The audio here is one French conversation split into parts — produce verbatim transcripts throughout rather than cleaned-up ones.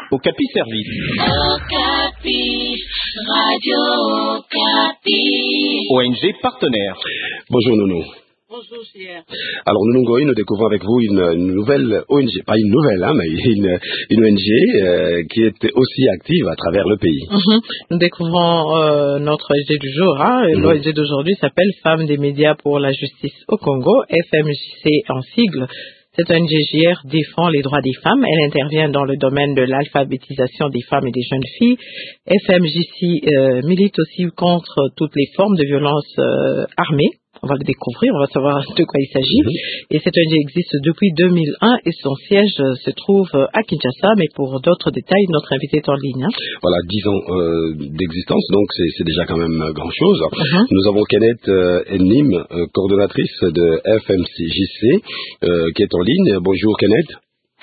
Okapi Service. Okapi, Radio Okapi. O N G partenaire. Bonjour Nounou. Bonjour Cher. Alors Nounou Ngoï, nous découvrons avec vous une, une nouvelle O N G, pas une nouvelle, hein, mais une, une O N G euh, qui est aussi active à travers le pays. Mm-hmm. Nous découvrons euh, notre O N G du jour. Hein. Mm-hmm. L'O N G d'aujourd'hui s'appelle Femmes des médias pour la justice au Congo, F M J C en sigle. Cette O N G J R défend les droits des femmes. Elle intervient dans le domaine de l'alphabétisation des femmes et des jeunes filles. F M J C euh, milite aussi contre toutes les formes de violence euh, armée. On va le découvrir, on va savoir de quoi il s'agit. Mm-hmm. Et cette O N G existe depuis deux mille un et son siège se trouve à Kinshasa. Mais pour d'autres détails, notre invité est en ligne. Hein. Voilà, dix ans euh, d'existence, donc c'est, c'est déjà quand même grand-chose. Mm-hmm. Nous avons Kenneth euh, Nnim, euh, coordonnatrice de F M J C, euh, qui est en ligne. Bonjour Kenneth.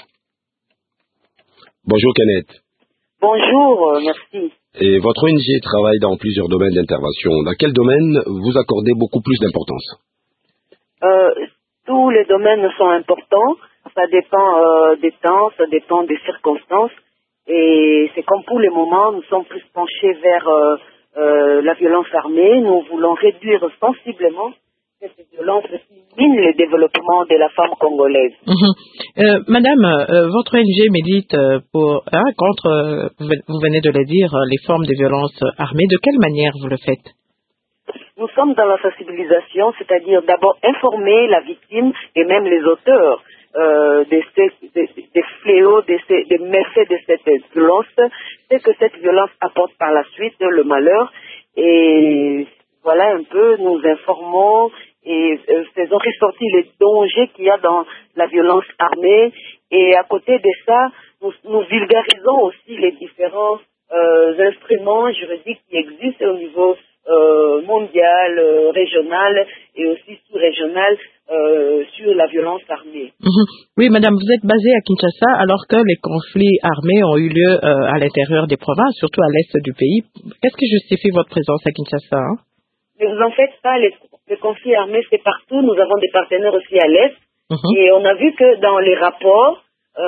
Bonjour Kenneth. Bonjour, euh, merci. Et votre O N G travaille dans plusieurs domaines d'intervention. Dans quel domaine vous accordez beaucoup plus d'importance? euh, Tous les domaines sont importants. Ça dépend euh, des temps, ça dépend des circonstances. Et c'est comme pour le moment, nous sommes plus penchés vers euh, euh, la violence armée. Nous voulons réduire sensiblement cette violence qui mine le développement de la femme congolaise. Mmh. Euh, Madame, euh, votre O N G milite pour, hein, contre, euh, vous venez de le dire, les formes de violence armée. De quelle manière vous le faites? Nous sommes dans la sensibilisation, c'est-à-dire d'abord informer la victime et même les auteurs euh, des, des, des fléaux, des, des méfaits de cette violence, c'est que cette violence apporte par la suite le malheur. Et voilà un peu, nous informons et euh, faisons ressortir les dangers qu'il y a dans la violence armée. Et à côté de ça, nous, nous vulgarisons aussi les différents euh, instruments juridiques qui existent au niveau euh, mondial, euh, régional et aussi sous-régional euh, sur la violence armée. Mmh. Oui, madame, vous êtes basée à Kinshasa alors que les conflits armés ont eu lieu euh, à l'intérieur des provinces, surtout à l'est du pays. Qu'est-ce qui justifie votre présence à Kinshasa, hein? Ne vous en faites pas, les, les conflits armés, c'est partout. Nous avons des partenaires aussi à l'Est. Mm-hmm. Et on a vu que dans les rapports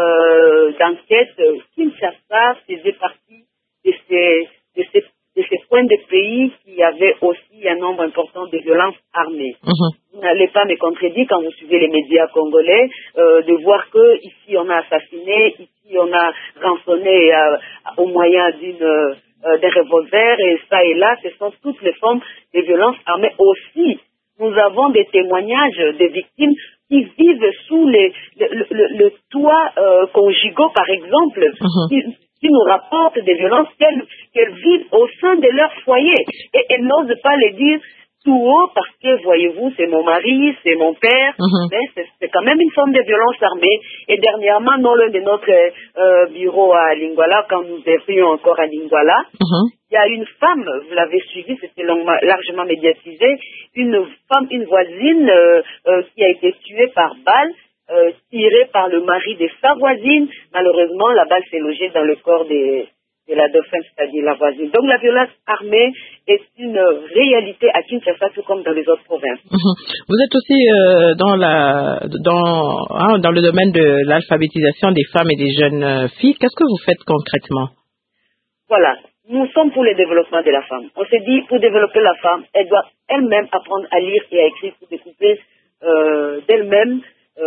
euh, d'enquête, Kinshasa faisait partie de ces, de, ces, de ces points de pays qui avaient aussi un nombre important de violences armées. Mm-hmm. Vous n'allez pas me contredire quand vous suivez les médias congolais euh, de voir que ici on a assassiné, ici on a rançonné euh, au moyen d'une... Euh, Euh, des revolvers et ça et là, ce sont toutes les formes de violences armées aussi. Nous avons des témoignages des victimes qui vivent sous les, le, le, le toit euh, conjugaux, par exemple, uh-huh. qui, qui nous rapportent des violences qu'elles, qu'elles vivent au sein de leur foyer. Et elles n'osent pas les dire tout haut parce que, voyez-vous, c'est mon mari, c'est mon père, uh-huh. mais c'est, c'est quand même une forme de violence armée. Et dernièrement, dans l'un de notre euh, bureaux à Lingwala, quand nous étions encore à Lingwala, uh-huh. il y a une femme, vous l'avez suivi, c'était longuement, largement médiatisé, une femme, une voisine euh, euh, qui a été tuée par balle, euh, tirée par le mari de sa voisine. Malheureusement, la balle s'est logée dans le corps des... de la dauphin, c'est-à-dire la voisine. Donc la violence armée est une réalité à Kinshasa, tout comme dans les autres provinces. Mmh. Vous êtes aussi euh, dans, la, dans, hein, dans le domaine de l'alphabétisation des femmes et des jeunes filles. Qu'est-ce que vous faites concrètement? Voilà, nous sommes pour le développement de la femme. On s'est dit, pour développer la femme, elle doit elle-même apprendre à lire et à écrire pour découper euh, d'elle-même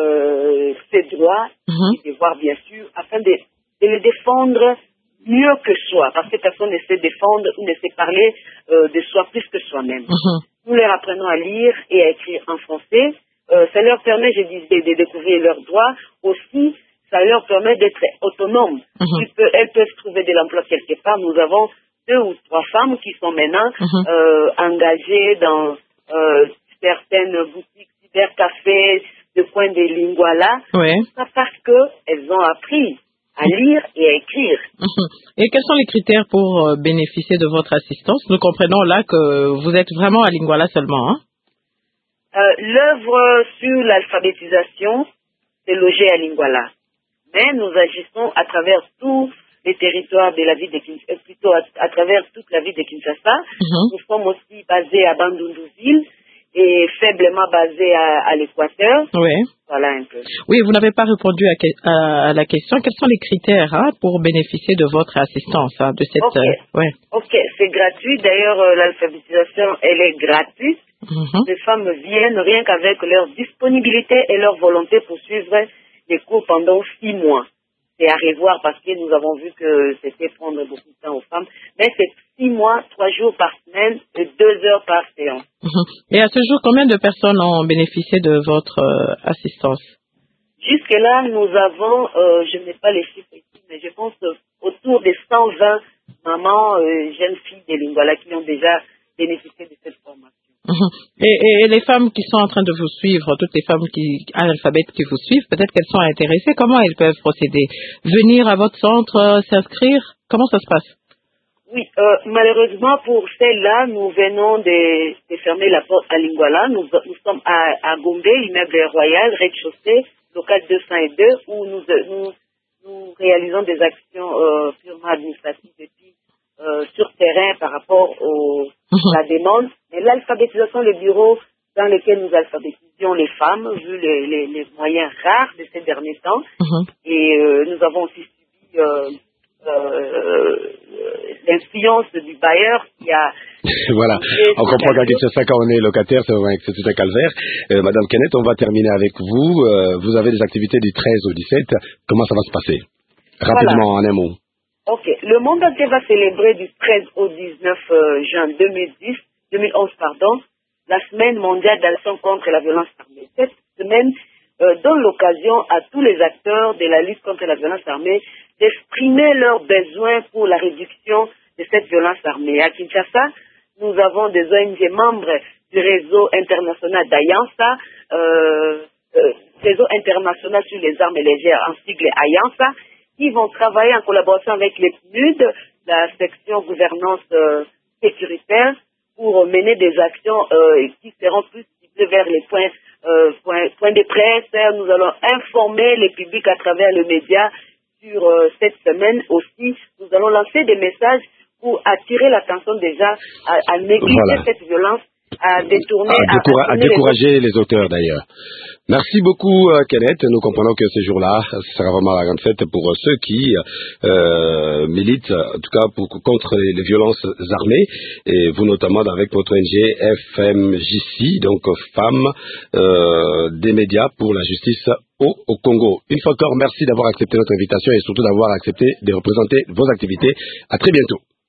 euh, ses droits mmh. et devoirs, bien sûr, afin de, de les défendre mieux que soi, parce que personne ne sait défendre ou ne sait parler euh, de soi plus que soi-même. Uh-huh. Nous leur apprenons à lire et à écrire en français. Euh, ça leur permet, je disais, de découvrir leurs droits. Aussi, ça leur permet d'être autonomes. Uh-huh. Peux, elles peuvent trouver de l'emploi quelque part. Nous avons deux ou trois femmes qui sont maintenant uh-huh. euh, engagées dans euh, certaines boutiques, cybercafés, de coin de Lingwala. Oui. Ça parce qu'elles ont appris à lire et à écrire. Et quels sont les critères pour euh, bénéficier de votre assistance? Nous comprenons là que vous êtes vraiment à Lingwala seulement. Hein? Euh, l'œuvre sur l'alphabétisation est logée à Lingwala. Mais nous agissons à travers tous les territoires de la ville de Kinshasa, plutôt à, à travers toute la ville de Kinshasa. Uh-huh. Nous sommes aussi basés à Bandundu-ville est faiblement basée à, à l'Équateur. Oui. Voilà un peu. Oui, vous n'avez pas répondu à, à, à la question. Quels sont les critères hein, pour bénéficier de votre assistance, hein, de cette... Ok, euh, ouais. okay. C'est gratuit. D'ailleurs, euh, l'alphabétisation, elle est gratuite. Mm-hmm. Les femmes viennent rien qu'avec leur disponibilité et leur volonté pour suivre les cours pendant six mois. C'est à revoir parce que nous avons vu que c'était prendre beaucoup de temps aux femmes. Mais c'est six mois, trois jours par semaine et deux heures par séance. Et à ce jour, combien de personnes ont bénéficié de votre euh, assistance? Jusque-là, nous avons, euh, je n'ai pas les chiffres ici, mais je pense euh, autour de cent vingt mamans, euh, jeunes filles des Lingala qui ont déjà bénéficié de cette formation. Et, et, et les femmes qui sont en train de vous suivre, toutes les femmes qui analphabètes qui vous suivent, peut-être qu'elles sont intéressées. Comment elles peuvent procéder? Venir à votre centre, euh, s'inscrire? Comment ça se passe? Oui, euh, malheureusement pour celles-là, nous venons de, de fermer la porte à Lingala. Nous, nous sommes à, à Gombe, immeuble royal, rez-de-chaussée, local deux cent deux, où nous, nous, nous réalisons des actions euh, purement administratives et puis euh, sur terrain par rapport au, à la demande. Et l'alphabétisation, le bureau dans lequel nous alphabétisions les femmes, vu les, les, les moyens rares de ces derniers temps. Uh-huh. Et euh, nous avons aussi subi euh, euh, l'influence du bailleur qui a... Voilà, on comprend qu'à Kinshasa, quand on est locataire, c'est, c'est tout un calvaire. Euh, Madame Kenneth, on va terminer avec vous. Euh, vous avez des activités du treize au dix-sept. Comment ça va se passer? Rapidement, voilà. En un mot. Ok, le monde entier va célébrer du treize au dix-neuf euh, juin deux mille dix, deux mille onze, pardon, la semaine mondiale d'action contre la violence armée. Cette semaine euh, donne l'occasion à tous les acteurs de la lutte contre la violence armée d'exprimer leurs besoins pour la réduction de cette violence armée. À Kinshasa, nous avons des O N G membres du réseau international d'Ayansa, euh, euh, réseau international sur les armes légères, en sigle Ayansa, qui vont travailler en collaboration avec les P N U D, la section gouvernance euh, sécuritaire, pour mener des actions euh, qui seront plus ciblées vers les points, euh, points, points de presse. Nous allons informer les publics à travers les médias sur euh, cette semaine aussi. Nous allons lancer des messages pour attirer l'attention déjà à, à négliger voilà. cette violence, à détourner, à, découra- à, à décourager les, les auteurs d'ailleurs. Merci beaucoup euh, Kenneth. Nous comprenons que ce jour-là, ce sera vraiment la grande fête pour euh, ceux qui euh, militent, en tout cas pour, contre les, les violences armées, et vous notamment avec votre O N G F M J C, donc Femmes euh, des médias pour la justice au, au Congo. Une fois encore, merci d'avoir accepté notre invitation et surtout d'avoir accepté de représenter vos activités. À très bientôt.